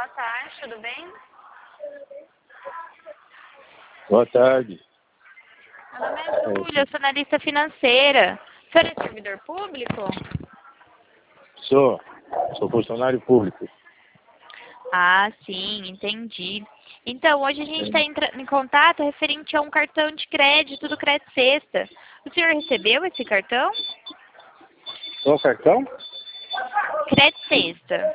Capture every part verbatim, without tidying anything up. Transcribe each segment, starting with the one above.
boa tarde, tudo bem? Boa tarde. Meu nome é Júlia, eu sou analista financeira. O senhor é servidor público? Sou. Sou funcionário público. Ah, sim, entendi. Então, hoje a gente está entrando em contato referente a um cartão de crédito do Crédito Sexta. O senhor recebeu esse cartão? Qual cartão? Crédito Sexta.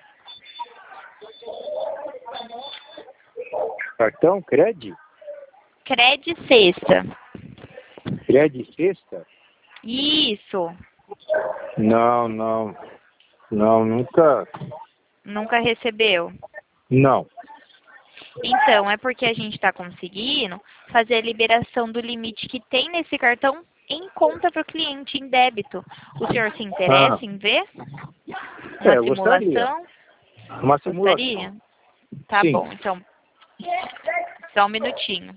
Cartão Cred? Crédito Sexta. Cred Sexta? Isso. Não, não. Não, nunca. Nunca recebeu? Não. Então, é porque a gente está conseguindo fazer a liberação do limite que tem nesse cartão em conta para o cliente, em débito. O senhor se interessa Ah. em ver? É, Uma eu gostaria. simulação? Uma simulação. Gostaria? Tá Sim. bom, então, só um minutinho.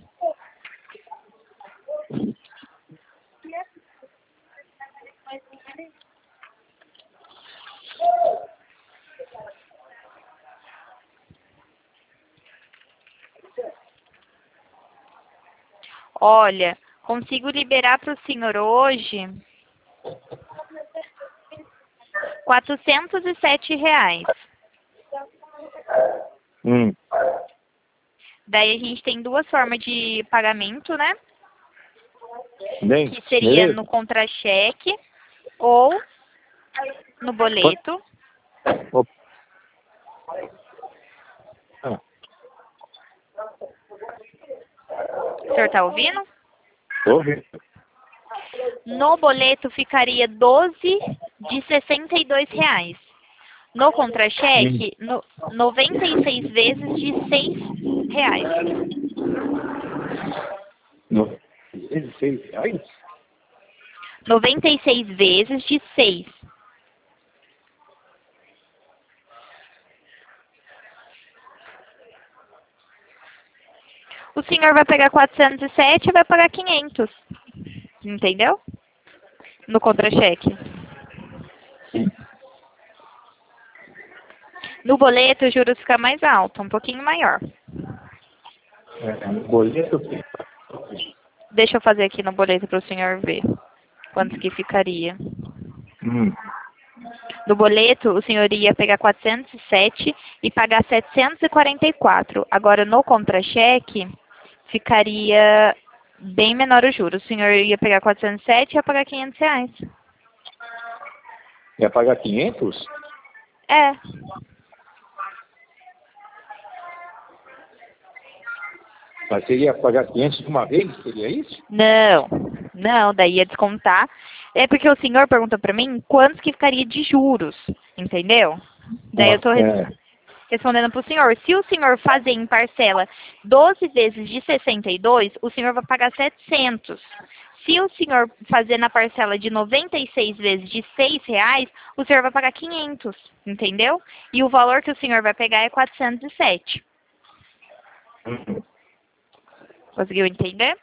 Olha, consigo liberar para o senhor hoje quatrocentos e sete reais. Hum. Daí a gente tem duas formas de pagamento, né? Bem, Que seria beleza? no contra-cheque ou no boleto. Opa. Ah, O senhor tá ouvindo? tô ouvindo. No boleto ficaria doze de sessenta e dois reais. No contra-cheque, no, noventa e seis vezes de seis reais. No... dezesseis reais? noventa e seis vezes de seis. O senhor vai pegar quatrocentos e sete e vai pagar quinhentos. Entendeu? No contra-cheque. No boleto, o juros fica mais alto, um pouquinho maior. É, no boleto. Deixa eu fazer aqui no boleto para o senhor ver quanto que ficaria. Hum. No boleto, o senhor ia pegar quatrocentos e sete e pagar setecentos e quarenta e quatro. Agora, no contra-cheque, ficaria bem menor o juro. O senhor ia pegar quatrocentos e sete e ia pagar quinhentos reais. Ia pagar quinhentos? É. Mas você ia pagar quinhentos de uma vez? Seria isso? Não, não, daí ia descontar. É porque o senhor perguntou para mim quantos que ficaria de juros, entendeu? Daí eu tô res- É. respondendo para o senhor. Se o senhor fazer em parcela doze vezes de sessenta e dois, o senhor vai pagar setecentos. Se o senhor fazer na parcela de noventa e seis vezes de seis reais, o senhor vai pagar quinhentos, entendeu? E o valor que o senhor vai pegar é quatrocentos e sete. Hum. Conseguiu entender?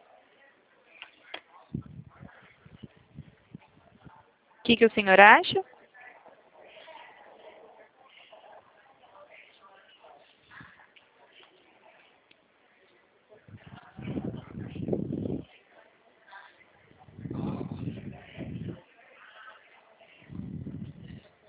O que, que o senhor acha?